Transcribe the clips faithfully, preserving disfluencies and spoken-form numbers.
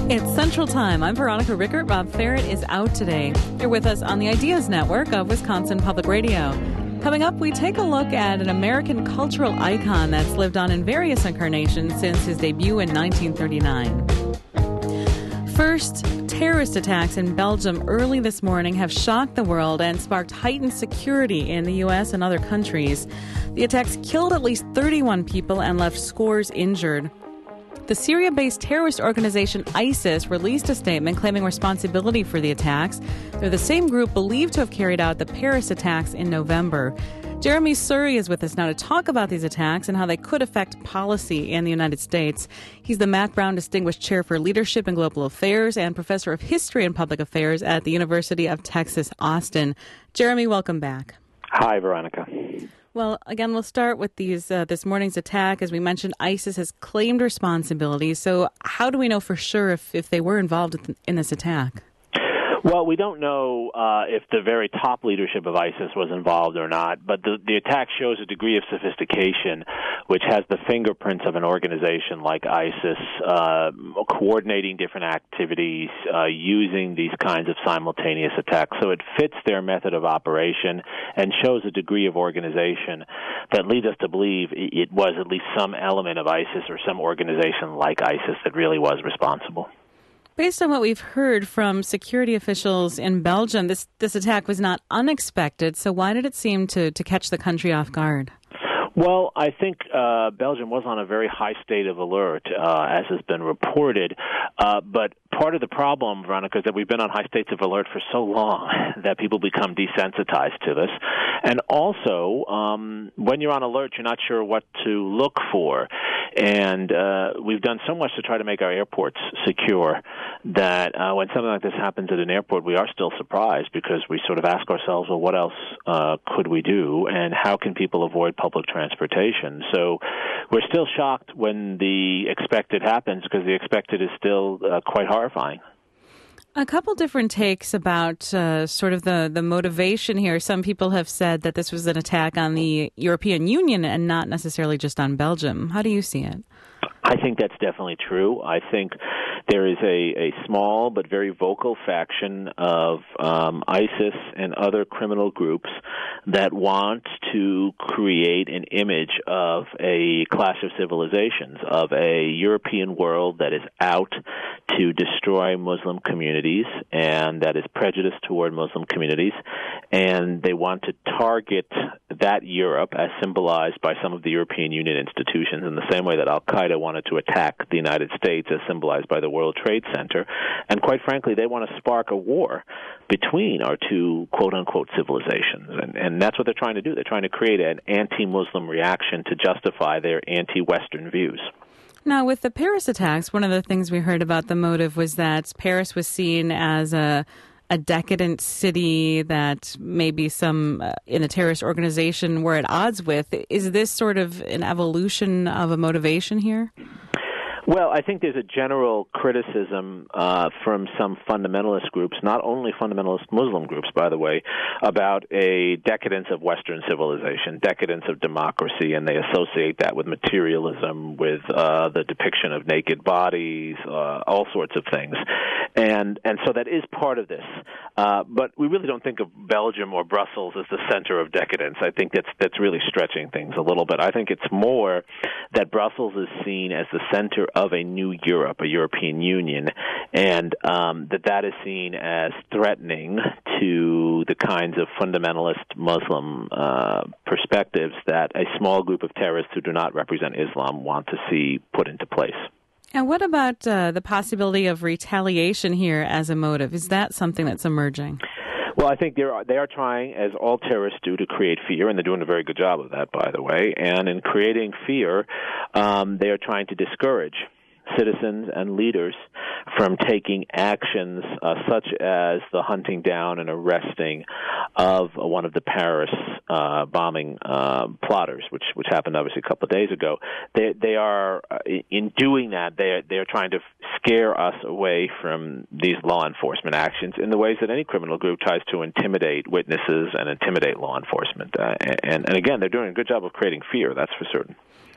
It's Central Time. I'm Veronica Rickert. Rob Ferret is out today. You're with us on the Ideas Network of Wisconsin Public Radio. Coming up, we take a look at an American cultural icon that's lived on in various incarnations since his debut in nineteen thirty-nine. First, terrorist attacks in Belgium early this morning have shocked the world and sparked heightened security in the U S and other countries. The attacks killed at least thirty-one people and left scores injured. The Syria-based terrorist organization ISIS released a statement claiming responsibility for the attacks. They're the same group believed to have carried out the Paris attacks in November. Jeremy Surrey is with us now to talk about these attacks and how they could affect policy in the United States. He's the Mack Brown Distinguished Chair for Leadership and Global Affairs and Professor of History and Public Affairs at the University of Texas, Austin. Jeremy, welcome back. Hi, Veronica. Well, again, we'll start with these uh, this morning's attack. As we mentioned, ISIS has claimed responsibility. So how do we know for sure if, if they were involved in this attack? Well, we don't know uh, if the very top leadership of ISIS was involved or not, but the, the attack shows a degree of sophistication which has the fingerprints of an organization like ISIS, uh, coordinating different activities, uh, using these kinds of simultaneous attacks. So it fits their method of operation and shows a degree of organization that leads us to believe it was at least some element of ISIS or some organization like ISIS that really was responsible. Based on what we've heard from security officials in Belgium, this, this attack was not unexpected. So why did it seem to, to catch the country off guard? Well, I think uh, Belgium was on a very high state of alert, uh, as has been reported. Uh, but part of the problem, Veronica, is that we've been on high states of alert for so long that people become desensitized to this. And also, um, when you're on alert, you're not sure what to look for. And uh, we've done so much to try to make our airports secure that uh, when something like this happens at an airport, we are still surprised because we sort of ask ourselves, well, what else uh, could we do, and how can people avoid public transportation? So we're still shocked when the expected happens because the expected is still uh, quite horrifying. A couple different takes about uh, sort of the, the motivation here. Some people have said that this was an attack on the European Union and not necessarily just on Belgium. How do you see it? I think that's definitely true. I think there is a, a small but very vocal faction of um, ISIS and other criminal groups that want to create an image of a clash of civilizations, of a European world that is out to destroy Muslim communities and that is prejudiced toward Muslim communities. And they want to target that Europe as symbolized by some of the European Union institutions in the same way that Al-Qaeda wanted to attack the United States as symbolized by the World Trade Center. And quite frankly, they want to spark a war between our two quote-unquote civilizations. And, and that's what they're trying to do. They're trying to create an anti-Muslim reaction to justify their anti-Western views. Now, with the Paris attacks, one of the things we heard about the motive was that Paris was seen as a a decadent city that maybe some uh, in a terrorist organization were at odds with. Is this sort of an evolution of a motivation here? Well, I think there's a general criticism uh, from some fundamentalist groups, not only fundamentalist Muslim groups, by the way, about a decadence of Western civilization, decadence of democracy, and they associate that with materialism, with uh, the depiction of naked bodies, uh, all sorts of things. And and so that is part of this. Uh, but we really don't think of Belgium or Brussels as the center of decadence. I think that's that's really stretching things a little bit. I think it's more that Brussels is seen as the center of a new Europe, a European Union, and um, that that is seen as threatening to the kinds of fundamentalist Muslim uh, perspectives that a small group of terrorists who do not represent Islam want to see put into place. And what about uh, the possibility of retaliation here as a motive? Is that something that's emerging? Well, I think they are, they are trying, as all terrorists do, to create fear, and they're doing a very good job of that, by the way. And in creating fear, um, they are trying to discourage citizens and leaders from taking actions uh, such as the hunting down and arresting of one of the Paris uh, bombing uh, plotters, which which happened obviously a couple of days ago. They they are uh, in doing that they are, they are trying to scare us away from these law enforcement actions in the ways that any criminal group tries to intimidate witnesses and intimidate law enforcement. Uh, and and again, they're doing a good job of creating fear. That's for certain.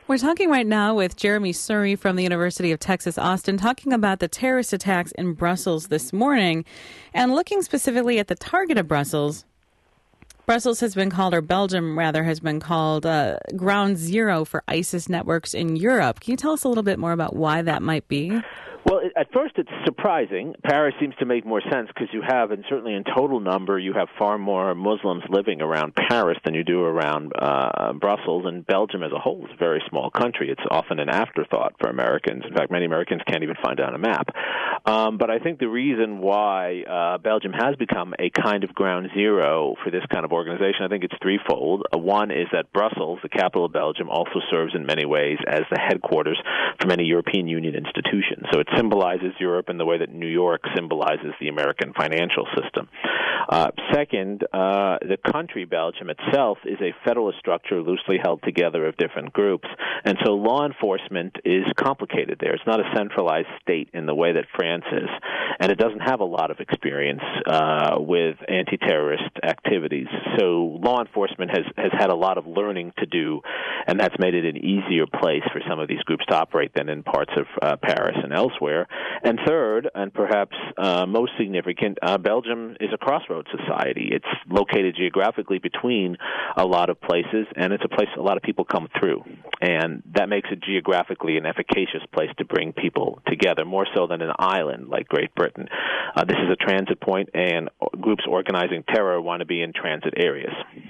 We're talking right now with Jeremy Surrey from the University of Texas, Austin, talking about the terrorist attacks in Brussels this morning and looking specifically at the target of Brussels. Brussels has been called, or Belgium rather, has been called uh, ground zero for ISIS networks in Europe. Can you tell us a little bit more about why that might be? Well, at first it's surprising. Paris seems to make more sense because you have, and certainly in total number, you have far more Muslims living around Paris than you do around uh, Brussels, and Belgium as a whole is a very small country. It's often an afterthought for Americans. In fact, many Americans can't even find it on a map. Um, but I think the reason why uh, Belgium has become a kind of ground zero for this kind of organization, I think it's threefold. Uh, one is that Brussels, the capital of Belgium, also serves in many ways as the headquarters for many European Union institutions. So it's symbolizes Europe in the way that New York symbolizes the American financial system. Uh, second, uh, the country, Belgium itself, is a federalist structure loosely held together of different groups, and so law enforcement is complicated there. It's not a centralized state in the way that France is, and it doesn't have a lot of experience uh, with anti-terrorist activities. So law enforcement has, has had a lot of learning to do, and that's made it an easier place for some of these groups to operate than in parts of uh, Paris and elsewhere. And third, and perhaps uh, most significant, uh, Belgium is a crossroads society. It's located geographically between a lot of places, and it's a place a lot of people come through. And that makes it geographically an efficacious place to bring people together, more so than an island like Great Britain. Uh, this is a transit point, and groups organizing terror want to be in transit areas.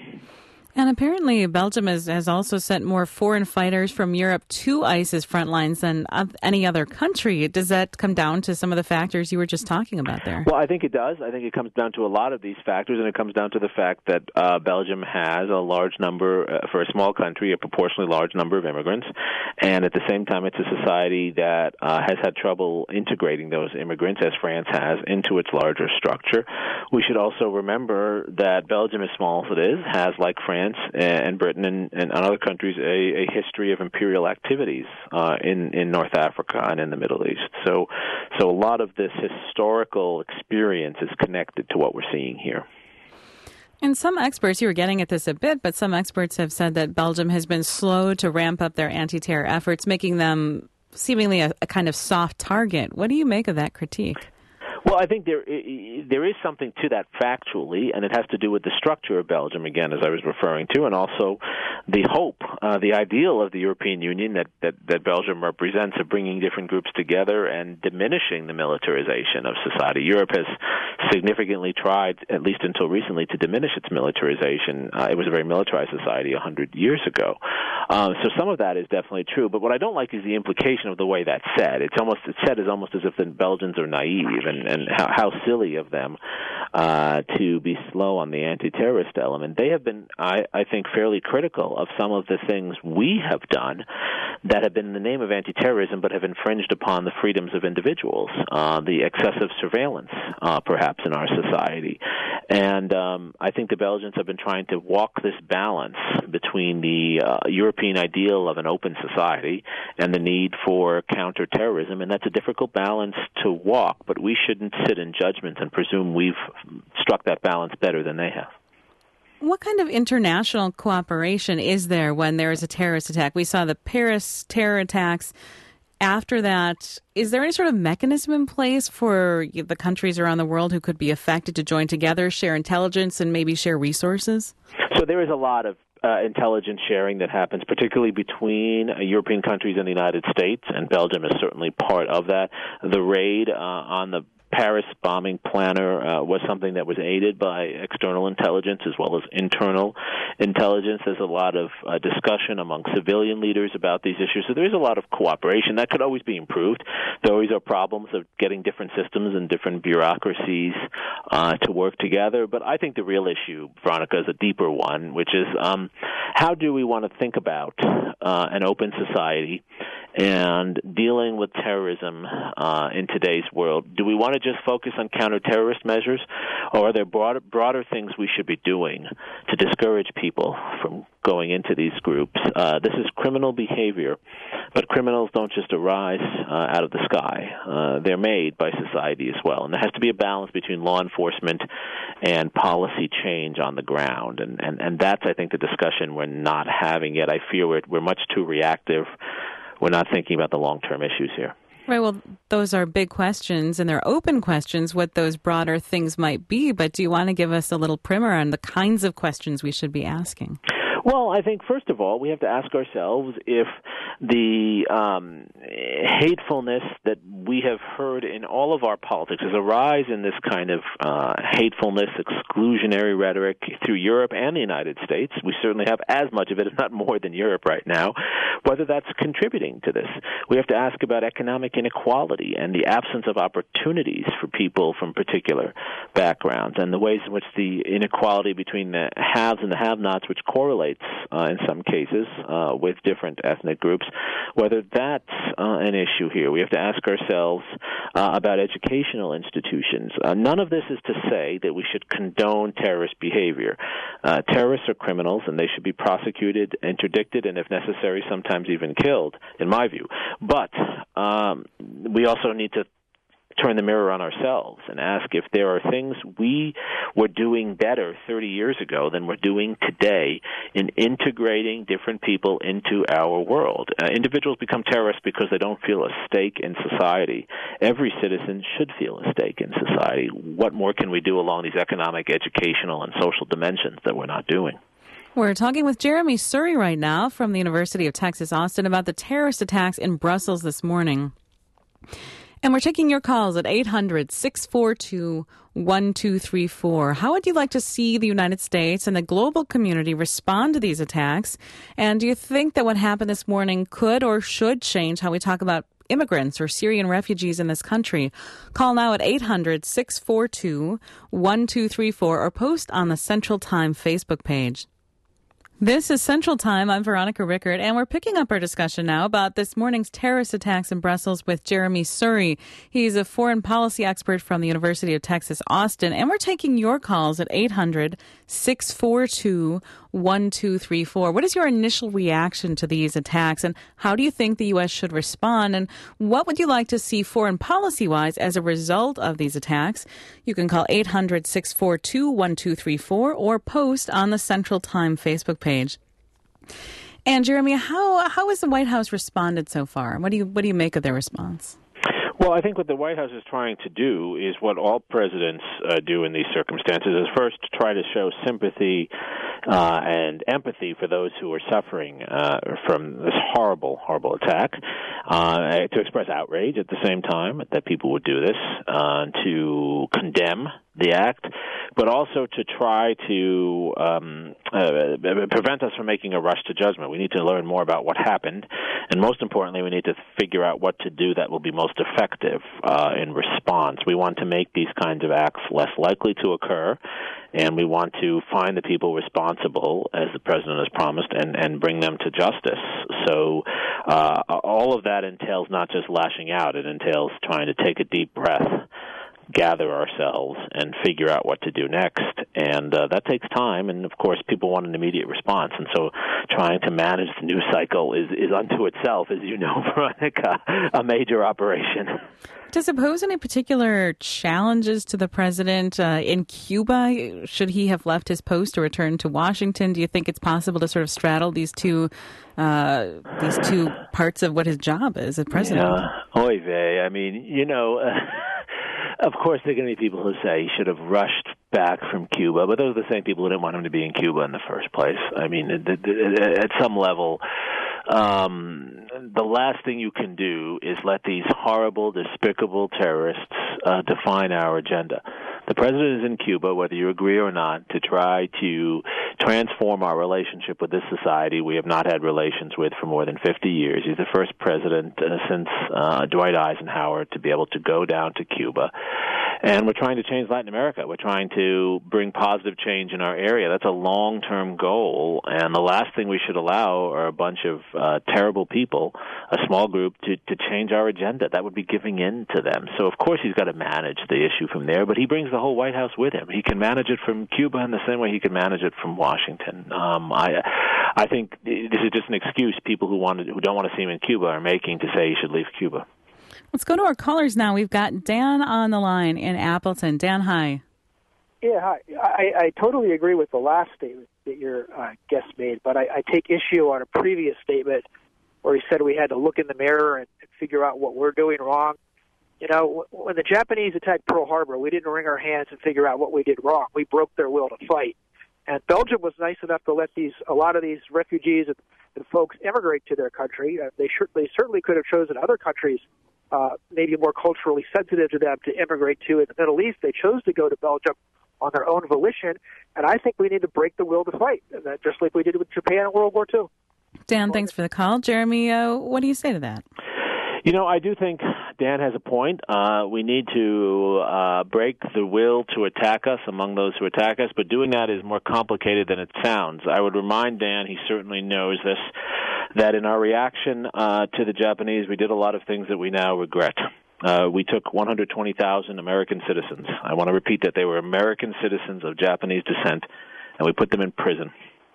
And apparently Belgium has, has also sent more foreign fighters from Europe to ISIS front lines than any other country. Does that come down to some of the factors you were just talking about there? Well, I think it does. I think it comes down to a lot of these factors, and it comes down to the fact that uh, Belgium has a large number, uh, for a small country, a proportionally large number of immigrants. And at the same time, it's a society that uh, has had trouble integrating those immigrants, as France has, into its larger structure. We should also remember that Belgium, as small as it is, has, like France, and Britain and, and other countries, a, a history of imperial activities uh, in, in North Africa and in the Middle East. So, so a lot of this historical experience is connected to what we're seeing here. And some experts, you were getting at this a bit, but some experts have said that Belgium has been slow to ramp up their anti-terror efforts, making them seemingly a, a kind of soft target. What do you make of that critique? Well, I think there there is something to that factually, and it has to do with the structure of Belgium, again, as I was referring to, and also the hope, uh, the ideal of the European Union that, that, that Belgium represents of bringing different groups together and diminishing the militarization of society. Europe has significantly tried, at least until recently, to diminish its militarization. Uh, it was a very militarized society one hundred years ago. Um, so some of that is definitely true, but what I don't like is the implication of the way that's said. It's almost it's said as almost as if the Belgians are naive, and, and how, how silly of them uh, to be slow on the anti-terrorist element. They have been, I, I think, fairly critical of some of the things we have done that have been in the name of anti-terrorism but have infringed upon the freedoms of individuals, uh, the excessive surveillance, uh, perhaps, in our society. And um, I think the Belgians have been trying to walk this balance between the uh, European ideal of an open society and the need for counterterrorism, and that's a difficult balance to walk, but we shouldn't sit in judgment and presume we've struck that balance better than they have. What kind of international cooperation is there when there is a terrorist attack? We saw the Paris terror attacks. After that, is there any sort of mechanism in place for the countries around the world who could be affected to join together, share intelligence, and maybe share resources? So there is a lot of uh, intelligence sharing that happens, particularly between uh, European countries and the United States, and Belgium is certainly part of that. The raid uh, on the Paris bombing planner uh, was something that was aided by external intelligence as well as internal intelligence. There's a lot of uh, discussion among civilian leaders about these issues. So there is a lot of cooperation. That could always be improved. There always are problems of getting different systems and different bureaucracies uh, to work together. But I think the real issue, Veronica, is a deeper one, which is um, how do we want to think about uh, an open society And dealing with terrorism uh, in today's world, do we want to just focus on counter-terrorist measures, or are there broader, broader things we should be doing to discourage people from going into these groups? Uh, this is criminal behavior, but criminals don't just arise uh, out of the sky. Uh, they're made by society as well, and there has to be a balance between law enforcement and policy change on the ground, and, and, and that's, I think, the discussion we're not having yet. I fear we're, we're much too reactive. We're not thinking about the long-term issues here. Right, well, those are big questions, and they're open questions, what those broader things might be, but do you want to give us a little primer on the kinds of questions we should be asking? Well, I think, first of all, we have to ask ourselves if the um, hatefulness that we have heard in all of our politics is a rise in this kind of uh, hatefulness, exclusionary rhetoric through Europe and the United States. We certainly have as much of it, if not more, than Europe right now, whether that's contributing to this. We have to ask about economic inequality and the absence of opportunities for people from particular backgrounds and the ways in which the inequality between the haves and the have-nots, which correlates uh, in some cases uh, with different ethnic groups, whether that's uh, an issue here. We have to ask ourselves uh, about educational institutions. Uh, none of this is to say that we should condone terrorist behavior. Uh, terrorists are criminals, and they should be prosecuted, interdicted, and if necessary, sometimes even killed, in my view. But um, we also need to turn the mirror on ourselves and ask if there are things we were doing better thirty years ago than we're doing today in integrating different people into our world. Uh, individuals become terrorists because they don't feel a stake in society. Every citizen should feel a stake in society. What more can we do along these economic, educational, and social dimensions that we're not doing? We're talking with Jeremy Suri right now from the University of Texas, Austin, about the terrorist attacks in Brussels this morning. And we're taking your calls at eight hundred, six four two, one two three four. How would you like to see the United States and the global community respond to these attacks? And do you think that what happened this morning could or should change how we talk about immigrants or Syrian refugees in this country? Call now at eight hundred, six four two, one two three four or post on the Central Time Facebook page. This is Central Time. I'm Veronica Rickert, and we're picking up our discussion now about this morning's terrorist attacks in Brussels with Jeremy Suri. He's a foreign policy expert from the University of Texas, Austin, and we're taking your calls at eight hundred, six four two, one two three four. What is your initial reaction to these attacks, and how do you think the U S should respond, and what would you like to see foreign policy-wise as a result of these attacks? You can call eight hundred, six four two, one two three four or post on the Central Time Facebook page. And Jeremy, how how has the White House responded so far? What do you what do you make of their response? Well, I think what the White House is trying to do is what all presidents uh, do in these circumstances, is first try to show sympathy uh, and empathy for those who are suffering uh, from this horrible, horrible attack, uh, to express outrage at the same time that people would do this, uh, to condemn the act, but also to try to um, uh, prevent us from making a rush to judgment. We need to learn more about what happened, and most importantly, we need to figure out what to do that will be most effective uh, in response. We want to make these kinds of acts less likely to occur, and we want to find the people responsible, as the president has promised, and, and bring them to justice. So uh, all of that entails not just lashing out. It entails trying to take a deep breath, gather ourselves, and figure out what to do next. And uh, that takes time, and of course people want an immediate response. And so trying to manage the news cycle is, is unto itself, as you know, Veronica, a major operation. Does it pose any particular challenges to the president uh, in Cuba? Should he have left his post or returned to Washington? Do you think it's possible to sort of straddle these two uh, these two parts of what his job is as president? Yeah. Oy vey. I mean, you know... Uh, Of course, there are going to be people who say he should have rushed back from Cuba, but those are the same people who didn't want him to be in Cuba in the first place. I mean, at some level, um, the last thing you can do is let these horrible, despicable terrorists uh, define our agenda. The president is in Cuba, whether you agree or not, to try to transform our relationship with this society we have not had relations with for more than fifty years. He's the first president uh, since uh, Dwight Eisenhower to be able to go down to Cuba And we're trying to change Latin America. We're trying to bring positive change in our area. That's a long-term goal, and the last thing we should allow are a bunch of uh, terrible people, a small group, to, to change our agenda. That would be giving in to them. So, of course, he's got to manage the issue from there, but he brings the whole White House with him. He can manage it from Cuba in the same way he can manage it from Washington. Um, I, I think this is just an excuse people who want to, who don't want to see him in Cuba are making to say he should leave Cuba. Let's go to our callers now. We've got Dan on the line in Appleton. Dan, hi. Yeah, hi. I, I totally agree with the last statement that your uh, guest made, but I, I take issue on a previous statement where he said we had to look in the mirror and, and figure out what we're doing wrong. You know, when the Japanese attacked Pearl Harbor, we didn't wring our hands and figure out what we did wrong. We broke their will to fight. And Belgium was nice enough to let these a lot of these refugees and, and folks immigrate to their country. Uh, they, sure, they certainly could have chosen other countries Uh, maybe more culturally sensitive to them to immigrate to in the Middle East. They chose to go to Belgium on their own volition, and I think we need to break the will to fight, just like we did with Japan in World War Two. Dan, thanks for the call. Jeremy, uh, what do you say to that? You know, I do think Dan has a point. Uh, we need to uh, break the will to attack us among those who attack us, but doing that is more complicated than it sounds. I would remind Dan, he certainly knows this, that in our reaction uh, to the Japanese, we did a lot of things that we now regret. Uh, we took one hundred twenty thousand American citizens. I want to repeat that they were American citizens of Japanese descent, and we put them in prison.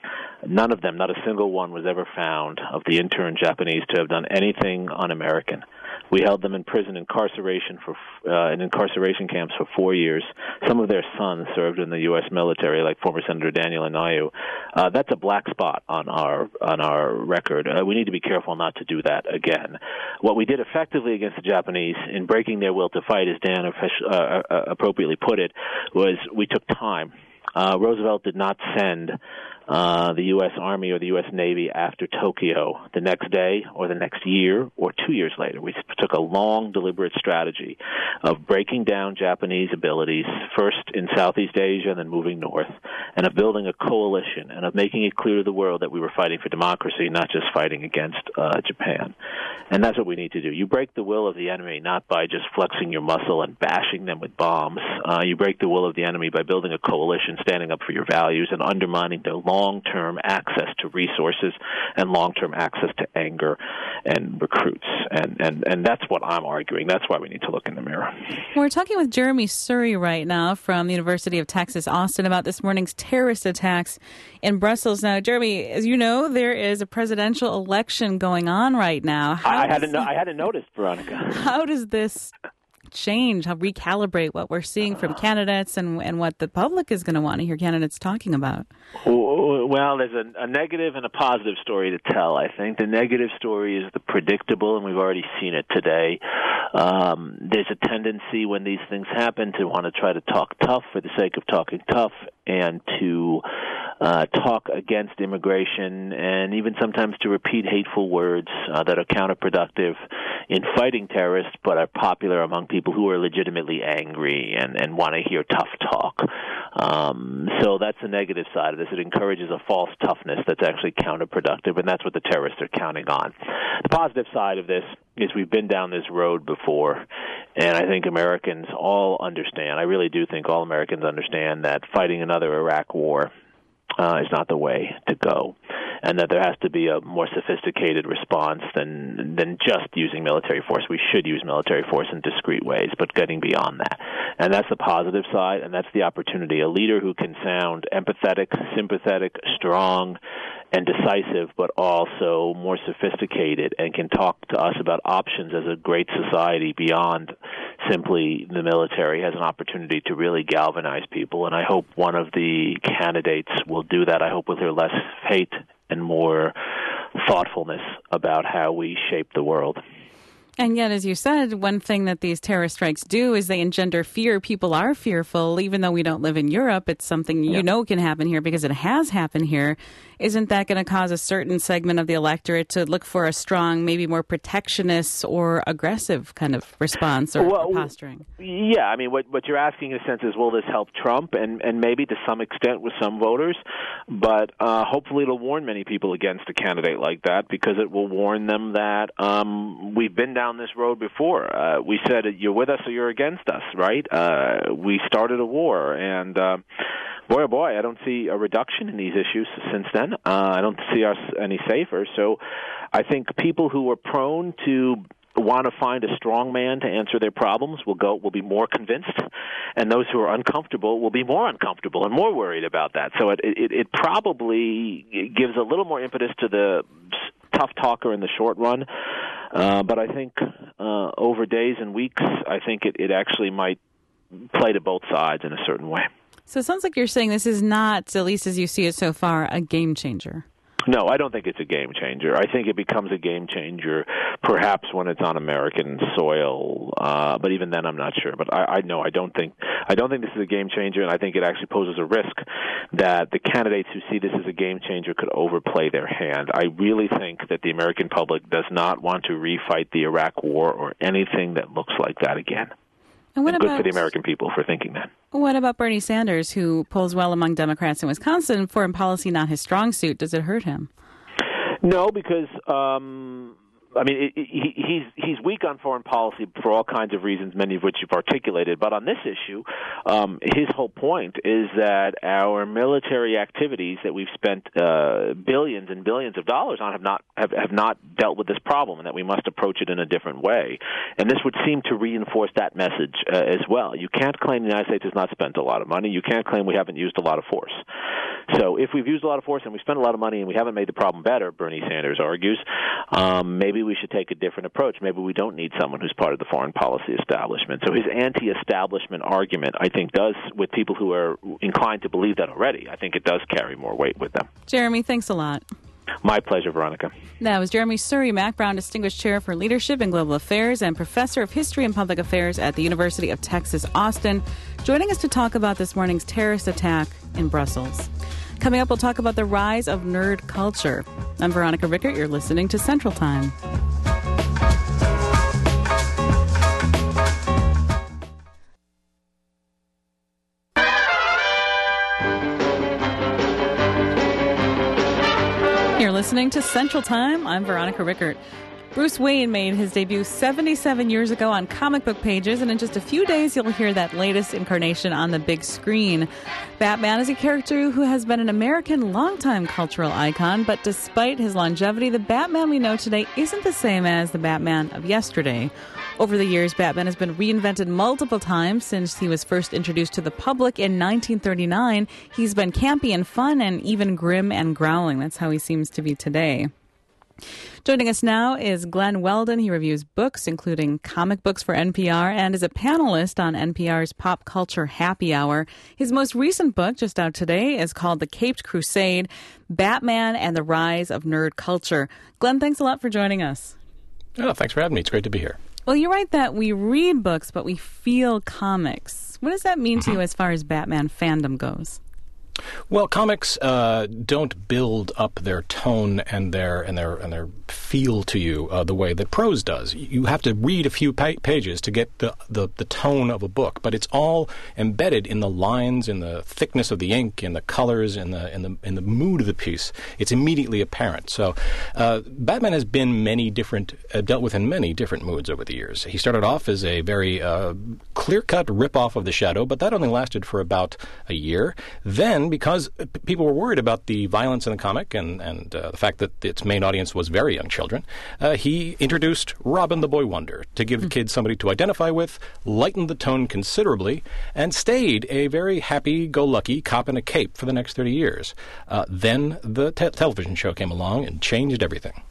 None of them, not a single one, was ever found of the intern Japanese to have done anything un-American. We held them in prison, incarceration for uh, in incarceration camps for four years. Some of their sons served in the U S military, like former Senator Daniel Inouye. Uh, that's a black spot on our on our record. Uh, we need to be careful not to do that again. What we did effectively against the Japanese in breaking their will to fight, as Dan uh, uh, appropriately put it, was we took time. Uh, Roosevelt did not send uh, the U S Army or the U S Navy after Tokyo the next day or the next year or two years later. We took a long, deliberate strategy of breaking down Japanese abilities, first in Southeast Asia and then moving north, and of building a coalition and of making it clear to the world that we were fighting for democracy, not just fighting against uh, Japan. And that's what we need to do. You break the will of the enemy not by just flexing your muscle and bashing them with bombs. Uh, you break the will of the enemy by building a coalition, standing up for your values, and undermining their long-term access to resources and long-term access to anger and recruits. And, and, and that's what I'm arguing. That's why we need to look in the mirror. We're talking with Jeremy Surrey right now from the University of Texas, Austin, about this morning's terrorist attacks in Brussels. Now, Jeremy, as you know, there is a presidential election going on right now. How I hadn't, I hadn't noticed, Veronica. How does this change, how recalibrate what we're seeing from candidates and and what the public is going to want to hear candidates talking about? Well, there's a, a negative and a positive story to tell, I think. The negative story is the predictable, and we've already seen it today. Um, there's a tendency when these things happen to want to try to talk tough for the sake of talking tough and to uh, talk against immigration and even sometimes to repeat hateful words uh, that are counterproductive in fighting terrorists but are popular among people who are legitimately angry and, and want to hear tough talk. Um, so that's the negative side of this. It encourages a false toughness that's actually counterproductive, and that's what the terrorists are counting on. The positive side of this is we've been down this road before, and I think Americans all understand, I really do think all Americans understand that fighting another Iraq war uh, is not the way to go, and that there has to be a more sophisticated response than than just using military force. We should use military force in discreet ways, but getting beyond that. And that's the positive side, and that's the opportunity. A leader who can sound empathetic, sympathetic, strong, and decisive, but also more sophisticated and can talk to us about options as a great society beyond simply the military, has an opportunity to really galvanize people. And I hope one of the candidates will do that. I hope with her less hate and more thoughtfulness about how we shape the world. And yet, as you said, one thing that these terrorist strikes do is they engender fear. People are fearful, even though we don't live in Europe. It's something you yeah. know can happen here because it has happened here. Isn't that going to cause a certain segment of the electorate to look for a strong, maybe more protectionist or aggressive kind of response or, well, or posturing? Yeah, I mean, what what you're asking in a sense is, will this help Trump? And, and maybe to some extent with some voters, but uh, hopefully it'll warn many people against a candidate like that, because it will warn them that um, we've been down down this road before. Uh, we said, you're with us or you're against us, right? Uh, we started a war, and uh, boy, oh boy, I don't see a reduction in these issues since then. Uh, I don't see us any safer. So I think people who are prone to want to find a strong man to answer their problems will go will be more convinced, and those who are uncomfortable will be more uncomfortable and more worried about that. So it it, it probably gives a little more impetus to the tough talker in the short run, uh, but I think uh, over days and weeks, I think it, it actually might play to both sides in a certain way. So it sounds like you're saying this is not, at least as you see it so far, a game changer. No, I don't think it's a game changer. I think it becomes a game changer perhaps when it's on American soil, uh, but even then I'm not sure. But I, I know I don't think I don't think this is a game changer, and I think it actually poses a risk that the candidates who see this as a game changer could overplay their hand. I really think that the American public does not want to refight the Iraq War or anything that looks like that again. And what and about, good for the American people for thinking that. What about Bernie Sanders, who polls well among Democrats in Wisconsin? Foreign policy not his strong suit. Does it hurt him? No, because um, I mean it, it, he, he's he's weak on foreign policy for all kinds of reasons, many of which you've articulated. But on this issue, um, his whole point is that our military activities that we've spent uh, billions and billions of dollars on have not have, have not dealt with this problem, and that we must approach it in a different way. And this would seem to reinforce that message uh, as well. You can't claim the United States has not spent a lot of money. You can't claim we haven't used a lot of force. So if we've used a lot of force and we spent a lot of money and we haven't made the problem better, Bernie Sanders argues, um, maybe we should take a different approach. Maybe we don't need someone who's part of the foreign policy establishment. So his anti-establishment argument, I think, does, with people who are inclined to believe that already, I think it does carry more weight with them. Jeremy, thanks a lot. My pleasure, Veronica. That was Jeremy Surrey, Mac Brown Distinguished Chair for Leadership and Global Affairs and Professor of History and Public Affairs at the University of Texas, Austin, joining us to talk about this morning's terrorist attack in Brussels. Coming up, we'll talk about the rise of nerd culture. I'm Veronica Rickert. You're listening to Central Time. You're listening to Central Time. I'm Veronica Rickert. Bruce Wayne made his debut seventy-seven years ago on comic book pages, and in just a few days you'll hear that latest incarnation on the big screen. Batman is a character who has been an American longtime cultural icon, but despite his longevity, the Batman we know today isn't the same as the Batman of yesterday. Over the years, Batman has been reinvented multiple times since he was first introduced to the public in nineteen thirty-nine. He's been campy and fun and even grim and growling. That's how he seems to be today. Joining us now is Glenn Weldon. He reviews books, including comic books for N P R, and is a panelist on N P R's Pop Culture Happy Hour. His most recent book, just out today, is called The Caped Crusade, Batman and the Rise of Nerd Culture. Glenn, thanks a lot for joining us. Oh, thanks for having me. It's great to be here. Well, you're right that we read books, but we feel comics. What does that mean to you as far as Batman fandom goes? Well, comics uh, don't build up their tone and their and their and their feel to you uh, the way that prose does. You have to read a few pa- pages to get the, the the tone of a book, but it's all embedded in the lines, in the thickness of the ink, in the colors, in the in the in the mood of the piece. It's immediately apparent. So, uh, Batman has been many different uh, dealt with in many different moods over the years. He started off as a very uh, clear-cut rip-off of the Shadow, but that only lasted for about a year. Then, because p- people were worried about the violence in the comic and, and uh, the fact that its main audience was very young children, uh, he introduced Robin the Boy Wonder to give the kids somebody to identify with, lightened the tone considerably, and stayed a very happy-go-lucky cop in a cape for the next thirty years. Uh, then the te- television show came along and changed everything.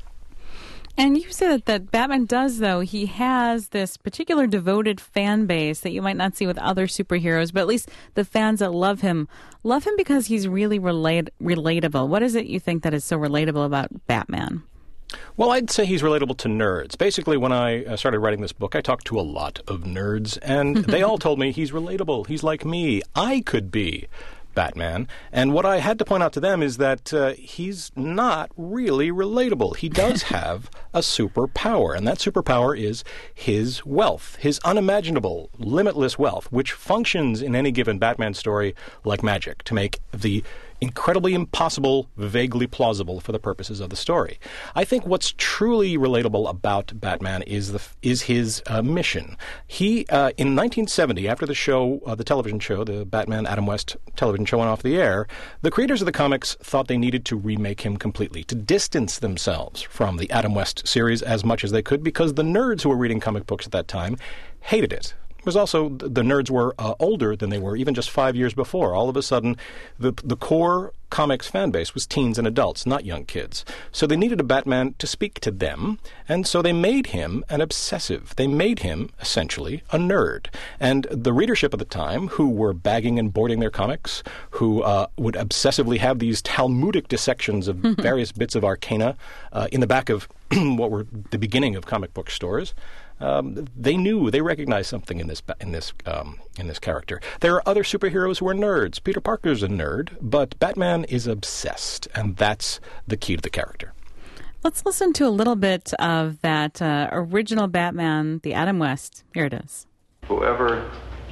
And you said that, that Batman does, though, he has this particular devoted fan base that you might not see with other superheroes, but at least the fans that love him, love him because he's really relate- relatable. What is it you think that is so relatable about Batman? Well, I'd say he's relatable to nerds. Basically, when I started writing this book, I talked to a lot of nerds, and they all told me he's relatable. He's like me. I could be Batman. And what I had to point out to them is that uh, he's not really relatable. He does have a superpower, and that superpower is his wealth, his unimaginable, limitless wealth, which functions in any given Batman story like magic to make the incredibly impossible, vaguely plausible for the purposes of the story. I think what's truly relatable about Batman is the is his uh, mission. He, uh, in nineteen seventy, after the show, uh, the television show, the Batman Adam West television show went off the air, the creators of the comics thought they needed to remake him completely, to distance themselves from the Adam West series as much as they could, because the nerds who were reading comic books at that time hated it. It was also, the nerds were uh, older than they were even just five years before. All of a sudden, the the core comics fan base was teens and adults, not young kids. So they needed a Batman to speak to them, and so they made him an obsessive. They made him, essentially, a nerd. And the readership of the time, who were bagging and boarding their comics, who uh, would obsessively have these Talmudic dissections of various bits of arcana uh, in the back of what were the beginning of comic book stores, Um, they knew, they recognized something in this in this um, in this character. There are other superheroes who are nerds. Peter Parker's a nerd, but Batman is obsessed, and that's the key to the character. Let's listen to a little bit of that uh, original Batman, the Adam West. Here it is. Whoever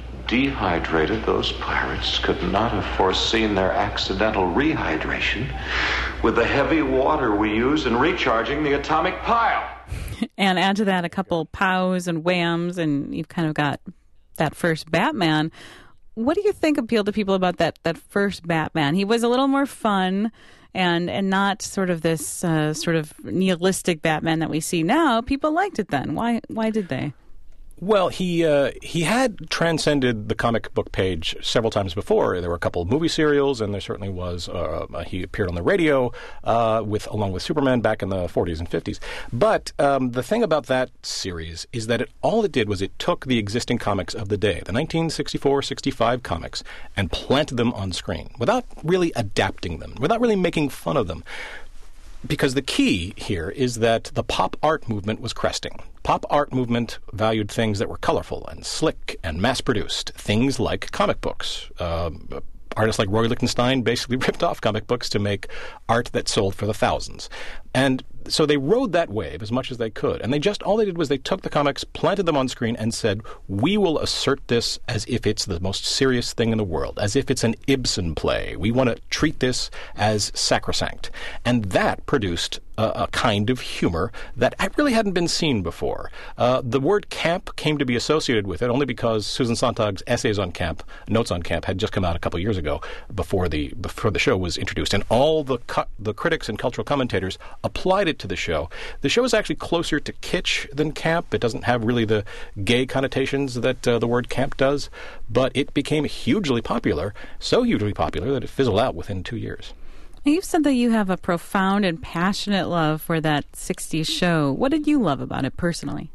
dehydrated those pirates could not have foreseen their accidental rehydration with the heavy water we use in recharging the atomic pile. And add to that a couple pows and whams, and you've kind of got that first Batman. What do you think appealed to people about that, that first Batman? He was a little more fun and and not sort of this uh, sort of nihilistic Batman that we see now. People liked it then. Why Why did they? Well, he uh, he had transcended the comic book page several times before. There were a couple of movie serials, and there certainly was. Uh, he appeared on the radio uh, with along with Superman back in the forties and fifties. But um, the thing about that series is that it, all it did was it took the existing comics of the day, the nineteen sixty-four sixty-five comics, and planted them on screen without really adapting them, without really making fun of them. Because the key here is that the pop art movement was cresting. Pop art movement valued things that were colorful and slick and mass-produced, things like comic books. Uh, artists like Roy Lichtenstein basically ripped off comic books to make art that sold for the thousands. And so they rode that wave as much as they could. And they just, all they did was they took the comics, planted them on screen, and said, we will assert this as if it's the most serious thing in the world, as if it's an Ibsen play. We want to treat this as sacrosanct. And that produced a, a kind of humor that really hadn't been seen before. Uh, the word camp came to be associated with it only because Susan Sontag's essays on camp, notes on camp, had just come out a couple years ago before the before the show was introduced. And all the cu- the critics and cultural commentators applied it to the show. The show is actually closer to kitsch than camp. It doesn't have really the gay connotations that uh, the word camp does, but it became hugely popular, so hugely popular that it fizzled out within two years. You've said that you have a profound and passionate love for that sixties show. What did you love about it personally?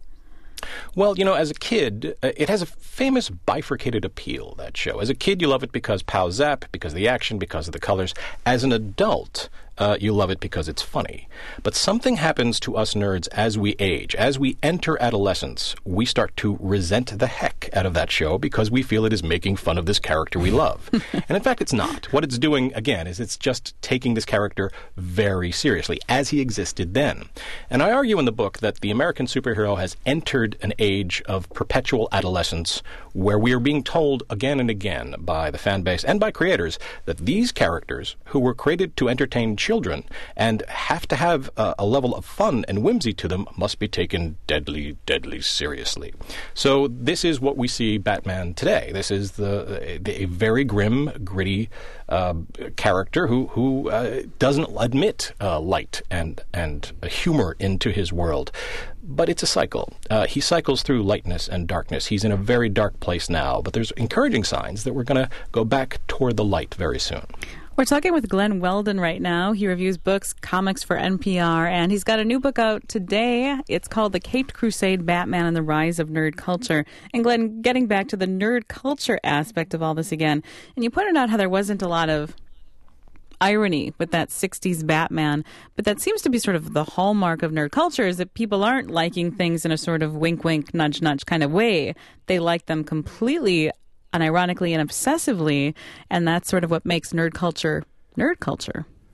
Well, you know, as a kid, uh, it has a famous bifurcated appeal, that show. As a kid, you love it because pow zap, because of the action, because of the colors. As an adult, uh, you love it because it's funny. But something happens to us nerds as we age. As we enter adolescence, we start to resent the heck out of that show because we feel it is making fun of this character we love. And in fact, it's not. What it's doing, again, is it's just taking this character very seriously, as he existed then. And I argue in the book that the American superhero has entered an age of perpetual adolescence where we are being told again and again by the fan base and by creators that these characters, who were created to entertain children and have to have a, a level of fun and whimsy to them, must be taken deadly, deadly seriously. So this is what we see Batman today. This is the, the a very grim, gritty uh, character who who uh, doesn't admit uh, light and and humor into his world. But it's a cycle. Uh, he cycles through lightness and darkness. He's in a very dark place now, but there's encouraging signs that we're going to go back toward the light very soon. We're talking with Glenn Weldon right now. He reviews books, comics for N P R, and he's got a new book out today. It's called The Caped Crusade, Batman and the Rise of Nerd Culture. And Glenn, getting back to the nerd culture aspect of all this again, and you pointed out how there wasn't a lot of irony with that sixties Batman, but that seems to be sort of the hallmark of nerd culture, is that people aren't liking things in a sort of wink-wink, nudge-nudge kind of way. They like them completely unironically and obsessively, and that's sort of what makes nerd culture nerd culture.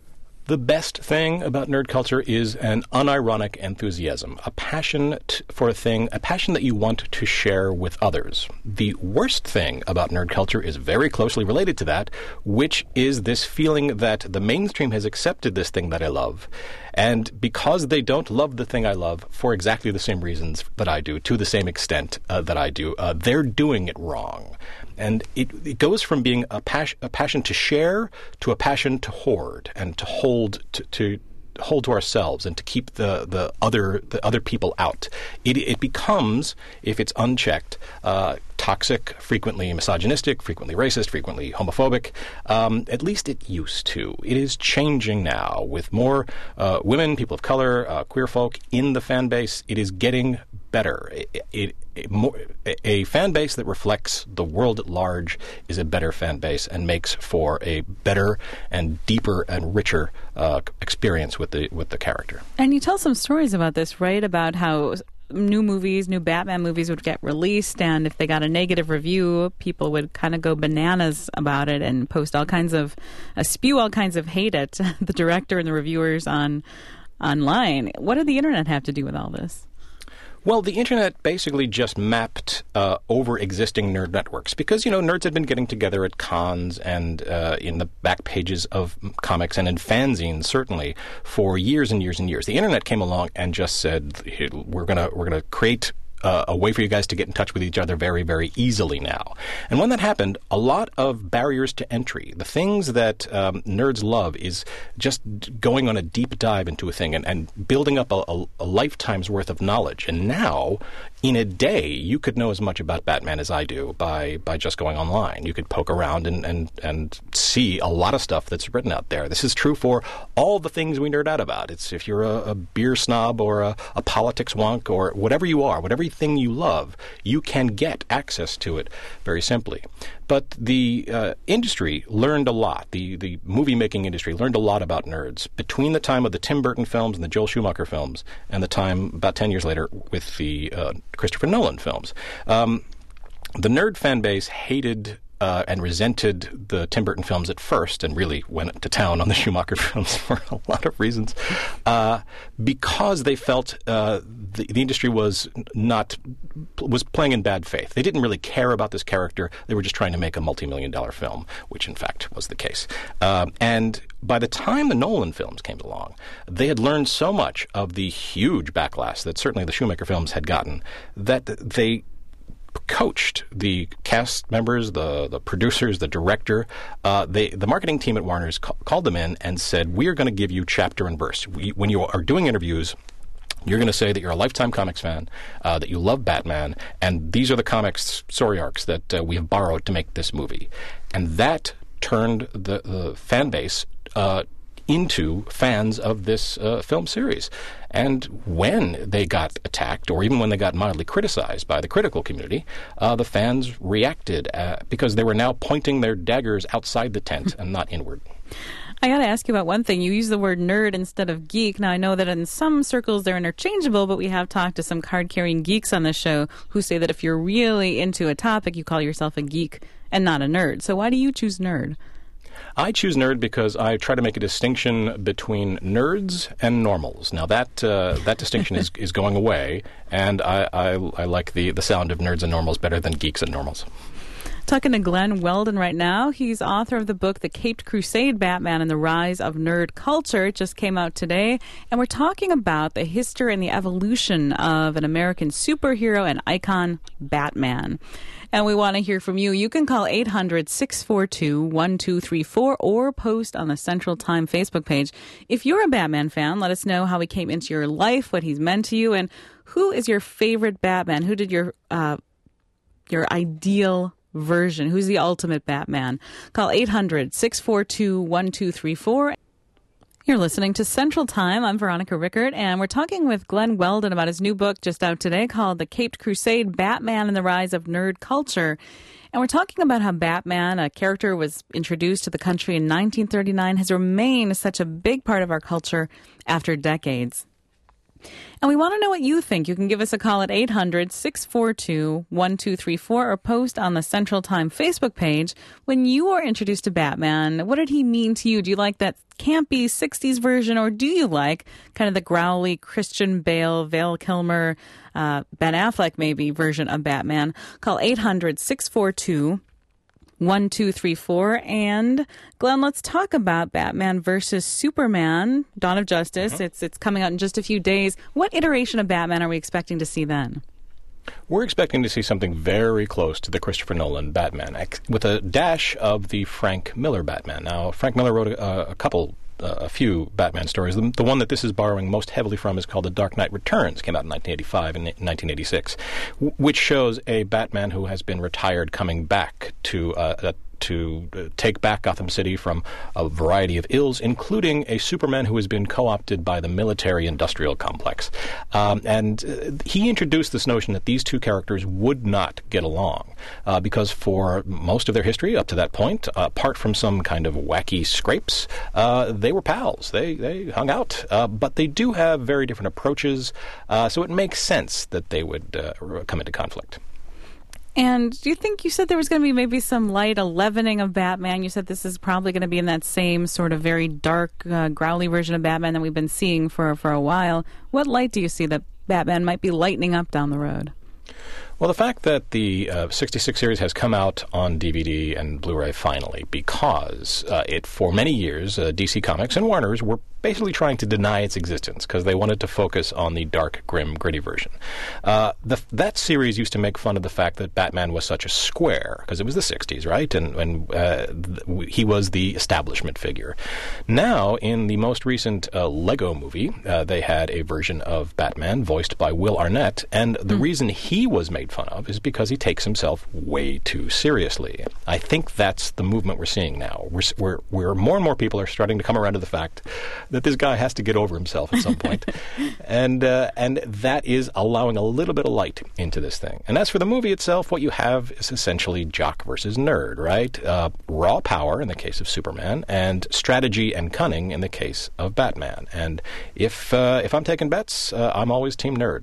The best thing about nerd culture is an unironic enthusiasm, a passion t- for a thing, a passion that you want to share with others. The worst thing about nerd culture is very closely related to that, which is this feeling that the mainstream has accepted this thing that I love, and because they don't love the thing I love for exactly the same reasons that I do, to the same extent uh, that I do, uh, they're doing it wrong. And it, it goes from being a, pas- a passion to share to a passion to hoard and to hold to, to hold to ourselves and to keep the, the other the other people out. It, it becomes, if it's unchecked, uh, toxic, frequently misogynistic, frequently racist, frequently homophobic. Um, at least it used to. It is changing now with more uh, women, people of color, uh, queer folk in the fan base. It is getting better. It, it, it, more, a fan base that reflects the world at large is a better fan base and makes for a better and deeper and richer uh, experience with the with the character. And you tell some stories about this, right? About how new movies, new Batman movies would get released, and if they got a negative review, people would kind of go bananas about it and post all kinds of, uh, spew all kinds of hate at the director and the reviewers on online. What did the internet have to do with all this? Well, the internet basically just mapped uh, over existing nerd networks because, you know, nerds had been getting together at cons and uh, in the back pages of comics and in fanzines, certainly, for years and years and years. The internet came along and just said, we're going to we're going to create Uh, a way for you guys to get in touch with each other very, very easily now. And when that happened, a lot of barriers to entry, the things that um, nerds love is just going on a deep dive into a thing and, and building up a, a, a lifetime's worth of knowledge. And now, in a day, you could know as much about Batman as I do by, by just going online. You could poke around and, and, and see a lot of stuff that's written out there. This is true for all the things we nerd out about. It's if you're a, a beer snob or a, a politics wonk or whatever you are, whatever thing you love, you can get access to it very simply. But the uh, industry learned a lot. The the movie-making industry learned a lot about nerds between the time of the Tim Burton films and the Joel Schumacher films and the time about ten years later with the uh, Christopher Nolan films. Um, the nerd fan base hated Uh, and resented the Tim Burton films at first and really went to town on the Schumacher films for a lot of reasons uh, because they felt uh, the, the industry was not was playing in bad faith. They didn't really care about this character. They were just trying to make a multi-million dollar film, which in fact was the case. Uh, and by the time the Nolan films came along, they had learned so much of the huge backlash that certainly the Schumacher films had gotten that they coached the cast members, the the producers, the director. Uh, they, the marketing team at Warner's ca- called them in and said, we are going to give you chapter and verse. We, when you are doing interviews, you're going to say that you're a lifetime comics fan, uh, that you love Batman, and these are the comics story arcs that uh, we have borrowed to make this movie. And that turned the, the fan base uh, into fans of this uh, film series. And when they got attacked, or even when they got mildly criticized by the critical community, uh, the fans reacted uh, because they were now pointing their daggers outside the tent and not inward. I got to ask you about one thing. You use the word nerd instead of geek. Now, I know that in some circles they're interchangeable, but we have talked to some card-carrying geeks on this show who say that if you're really into a topic, you call yourself a geek and not a nerd. So why do you choose nerd? I choose nerd because I try to make a distinction between nerds and normals. Now, that uh, that distinction is, is going away, and I, I, I like the, the sound of nerds and normals better than geeks and normals. Talking to Glenn Weldon right now. He's author of the book, The Caped Crusade, Batman and the Rise of Nerd Culture. It just came out today. And we're talking about the history and the evolution of an American superhero and icon, Batman. And we want to hear from you. You can call eight hundred, six four two, one two three four or post on the Central Time Facebook page. If you're a Batman fan, let us know how he came into your life, what he's meant to you, and who is your favorite Batman? Who did your uh, your ideal version? Who's the ultimate Batman? Call eight hundred, six four two, one two three four. You're listening to Central Time. I'm Veronica Rickert, and we're talking with Glenn Weldon about his new book just out today called The Caped Crusade, Batman and the Rise of Nerd Culture. And we're talking about how Batman, a character was introduced to the country in nineteen thirty-nine, has remained such a big part of our culture after decades. And we want to know what you think. You can give us a call at eight hundred, six four two, one two three four or post on the Central Time Facebook page. When you were introduced to Batman, what did he mean to you? Do you like that campy sixties version, or do you like kind of the growly Christian Bale, Val Kilmer, uh, Ben Affleck maybe version of Batman? Call eight hundred, six four two, one two three four. And Glenn, let's talk about Batman versus Superman, Dawn of Justice. Mm-hmm. It's it's coming out in just a few days. What iteration of Batman are we expecting to see then? We're expecting to see something very close to the Christopher Nolan Batman, with a dash of the Frank Miller Batman. Now, Frank Miller wrote a, a couple, uh, a few Batman stories. The, the one that this is borrowing most heavily from is called The Dark Knight Returns. Came out in nineteen eighty-five and nineteen eighty-six, w- which shows a Batman who has been retired coming back to uh, a to uh, take back Gotham City from a variety of ills, including a Superman who has been co-opted by the military-industrial complex. Um, and uh, he introduced this notion that these two characters would not get along uh, because for most of their history up to that point, uh, apart from some kind of wacky scrapes, uh, they were pals. They, they hung out. Uh, but they do have very different approaches, uh, so it makes sense that they would uh, come into conflict. And do you think, you said there was going to be maybe some light elevening of Batman. You said this is probably going to be in that same sort of very dark, uh, growly version of Batman that we've been seeing for, for a while. What light do you see that Batman might be lightening up down the road? Well, the fact that the uh, sixty-six series has come out on D V D and Blu-ray finally, because uh, it, for many years, uh, D C Comics and Warner's were basically trying to deny its existence because they wanted to focus on the dark, grim, gritty version. Uh, the, that series used to make fun of the fact that Batman was such a square, because it was the sixties, right? And, and uh, th- he was the establishment figure. Now, in the most recent uh, Lego movie, uh, they had a version of Batman voiced by Will Arnett, and the mm. reason he was made fun of is because he takes himself way too seriously. I think that's the movement we're seeing now. We're, we're, we're more and more people are starting to come around to the fact that this guy has to get over himself at some point. and uh, and that is allowing a little bit of light into this thing. And as for the movie itself, what you have is essentially jock versus nerd, right? Uh, raw power in the case of Superman, and strategy and cunning in the case of Batman. And if uh, if I'm taking bets, uh, I'm always team nerd.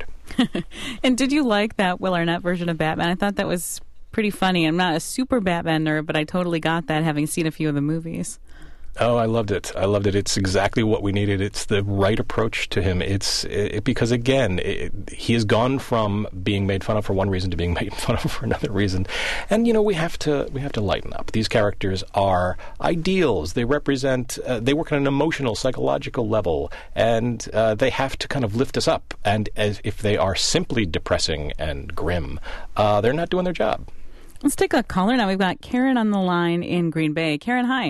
And did you like that Will Arnett version of Batman? I thought that was pretty funny. I'm not a super Batman nerd, but I totally got that, having seen a few of the movies. Oh, I loved it. I loved it. It's exactly what we needed. It's the right approach to him. It's it, because, again, it, he has gone from being made fun of for one reason to being made fun of for another reason. And, you know, we have to we have to lighten up. These characters are ideals. They represent, uh, they work on an emotional, psychological level, and uh, they have to kind of lift us up. And as if they are simply depressing and grim, uh, they're not doing their job. Let's take a caller now. We've got Karen on the line in Green Bay. Karen, hi.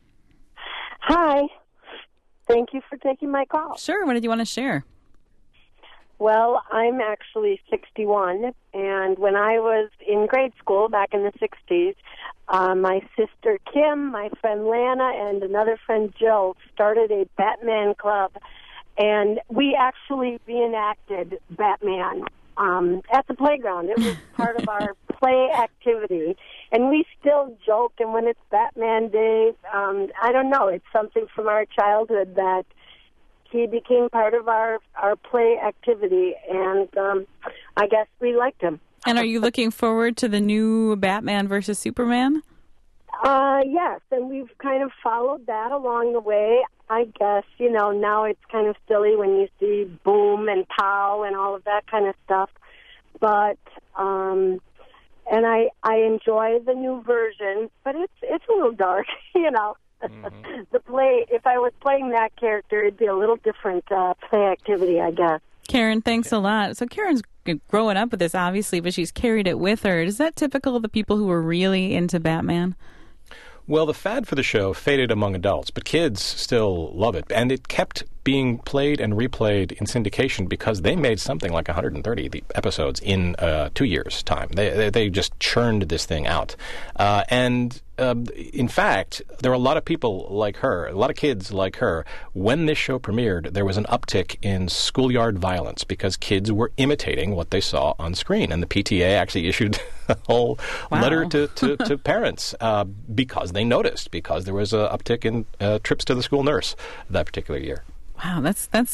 Hi. Thank you for taking my call. Sure. What did you want to share? Well, I'm actually sixty-one, and when I was in grade school back in the sixties, uh, my sister Kim, my friend Lana, and another friend Jill started a Batman club, and we actually reenacted Batman um, at the playground. It was part of our play activity. And we still joke, and when it's Batman Day, um, I don't know, it's something from our childhood that he became part of our, our play activity, and um, I guess we liked him. And are you looking forward to the new Batman versus Superman? Uh, yes, and we've kind of followed that along the way. I guess, you know, now it's kind of silly when you see boom and pow and all of that kind of stuff, but... Um, And I, I enjoy the new version, but it's it's a little dark, you know. Mm-hmm. The play, if I was playing that character, it'd be a little different uh, play activity, I guess. Karen, thanks a lot. So Karen's growing up with this, obviously, but she's carried it with her. Is that typical of the people who were really into Batman? Well, the fad for the show faded among adults, but kids still love it. And it kept being played and replayed in syndication because they made something like one hundred thirty episodes in uh, two years' time. They, they they just churned this thing out. Uh, and uh, in fact, there are a lot of people like her, a lot of kids like her. When this show premiered, there was an uptick in schoolyard violence because kids were imitating what they saw on screen. And the P T A actually issued a whole wow. letter to, to, to parents uh, because they noticed, because there was an uptick in uh, trips to the school nurse that particular year. Wow, that's that's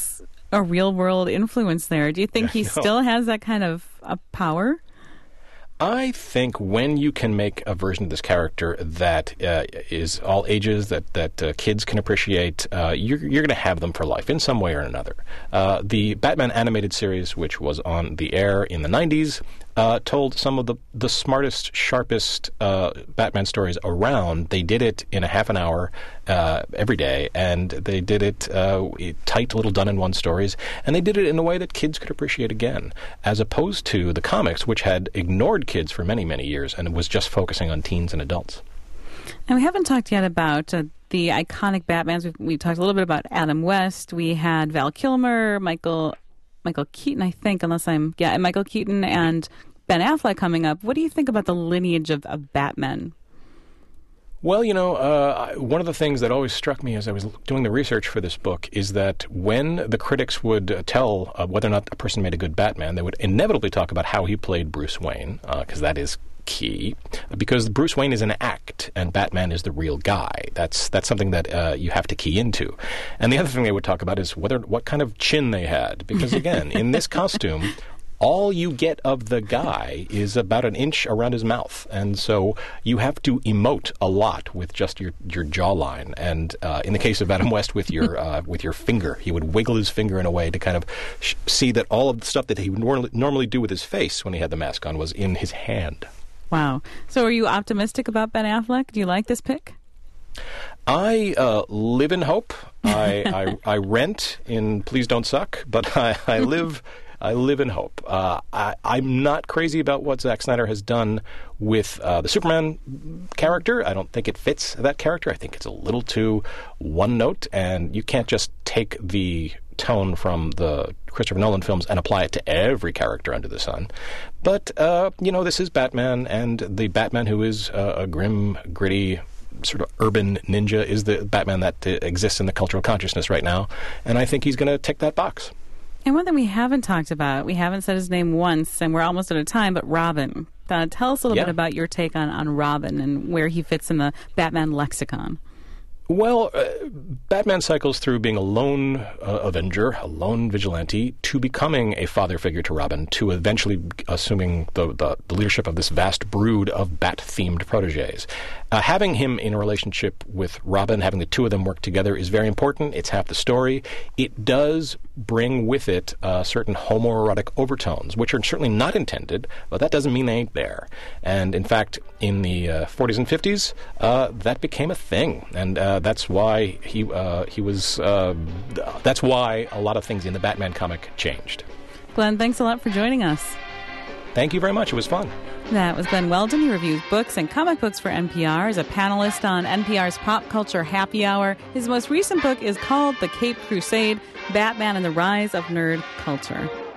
a real-world influence there. Do you think he no. still has that kind of uh, power? I think when you can make a version of this character that uh, is all ages, that that uh, kids can appreciate, uh, you're, you're going to have them for life in some way or another. Uh, the Batman animated series, which was on the air in the nineties, uh, told some of the, the smartest, sharpest uh, Batman stories around. They did it in a half an hour uh, every day, and they did it uh, tight little done-in-one stories, and they did it in a way that kids could appreciate again, as opposed to the comics, which had ignored kids for many, many years, and it was just focusing on teens and adults. And we haven't talked yet about uh, the iconic Batmans. We've, we talked a little bit about Adam West. We had Val Kilmer, Michael Michael Keaton, I think, unless I'm... Yeah, Michael Keaton and Ben Affleck coming up. What do you think about the lineage of, of Batman? Well, you know, uh, one of the things that always struck me as I was doing the research for this book is that when the critics would uh, tell uh, whether or not a person made a good Batman, they would inevitably talk about how he played Bruce Wayne, because uh, that is key, because Bruce Wayne is an act and Batman is the real guy. That's that's something that uh, you have to key into. And the other thing they would talk about is whether what kind of chin they had, because again, in this costume, all you get of the guy is about an inch around his mouth. And so you have to emote a lot with just your, your jawline. And uh, in the case of Adam West, with your uh, with your finger, he would wiggle his finger in a way to kind of sh- see that all of the stuff that he would nor- normally do with his face when he had the mask on was in his hand. Wow. So are you optimistic about Ben Affleck? Do you like this pick? I uh, live in hope. I, I I rent in Please Don't Suck, but I, I live... I live in hope. Uh, I, I'm not crazy about what Zack Snyder has done with uh, the Superman character. I don't think it fits that character. I think it's a little too one note, and you can't just take the tone from the Christopher Nolan films and apply it to every character under the sun. But, uh, you know, this is Batman, and the Batman who is uh, a grim, gritty, sort of urban ninja is the Batman that uh, exists in the cultural consciousness right now, and I think he's going to tick that box. And one thing we haven't talked about, we haven't said his name once, and we're almost out of time, but Robin. Uh, tell us a little yeah. bit about your take on, on Robin and where he fits in the Batman lexicon. Well, uh, Batman cycles through being a lone uh, Avenger, a lone vigilante, to becoming a father figure to Robin, to eventually assuming the, the, the leadership of this vast brood of bat-themed protégés. Uh, having him in a relationship with Robin, having the two of them work together is very important. It's half the story. It does bring with it uh, certain homoerotic overtones, which are certainly not intended, but that doesn't mean they ain't there. And in fact, in the uh, forties and fifties, uh, that became a thing, and uh, that's why he uh, he was. Uh, that's why a lot of things in the Batman comic changed. Glenn, thanks a lot for joining us. Thank you very much. It was fun. That was Glenn Weldon. He reviews books and comic books for N P R as a panelist on N P R's Pop Culture Happy Hour. His most recent book is called The Caped Crusade, Batman and the Rise of Nerd Culture.